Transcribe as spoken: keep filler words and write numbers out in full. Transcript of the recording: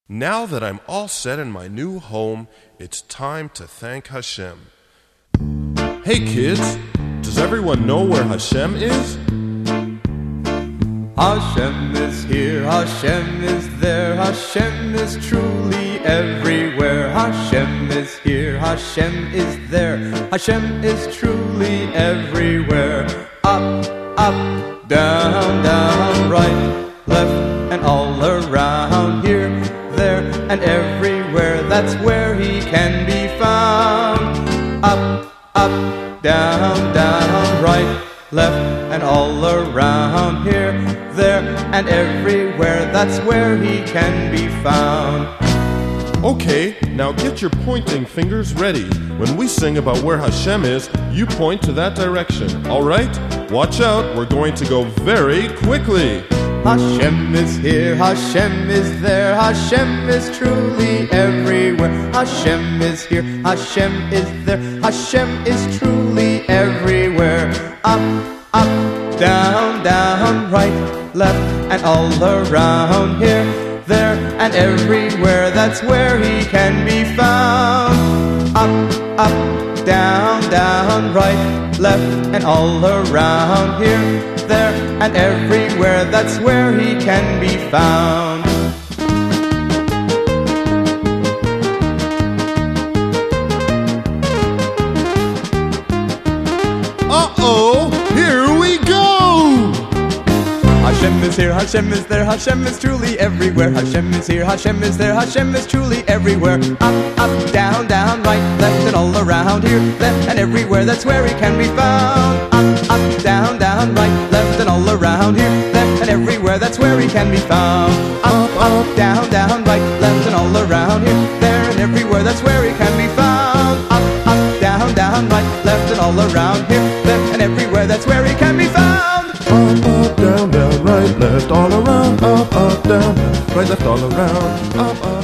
Now that I'm all set in my new home, it's time to thank Hashem. Hey kids, does everyone know where Hashem is? Hashem is here, Hashem is there, Hashem is truly everywhere. Hashem is here, Hashem is there, Hashem is truly everywhere. Up, up, down, down, right, left, and all around. Here, there, and everywhere, that's where He can be found. Up, up, down, down, right, left, and all around. Here, there, and everywhere, that's where He can be found. Okay, now get your pointing fingers ready. When we sing about where Hashem is, you point to that direction. Alright? Watch out, we're going to go very quickly. Hashem is here, Hashem is there, Hashem is truly everywhere. Hashem is here, Hashem is there, Hashem is truly everywhere. Up, up, down, down, right, left, and all around. Here, there, and everywhere, that's where He can be found. Up, up, down, down, right, left, and all around. Here, there, and everywhere, that's where He can be found. Uh-oh, here we go! Hashem is here, Hashem is there, Hashem is truly everywhere. Hashem is here, Hashem is there, Hashem is truly everywhere. Up, up, down, down, right, left, and all around. Here, left, and everywhere, that's where He can be found. Up, up, down, down, right, left, and all around. Here, left, and everywhere, that's where He can be found. Up, up, down, down, right, left, and all around. Here, there, and everywhere, that's where He can be found. Up, up, down, down, right, left, and all around. Here, left, and everywhere, that's where He can be found. Up, up, down, down, right, left, all around. Up, up, down, right, left, all around. Up, up.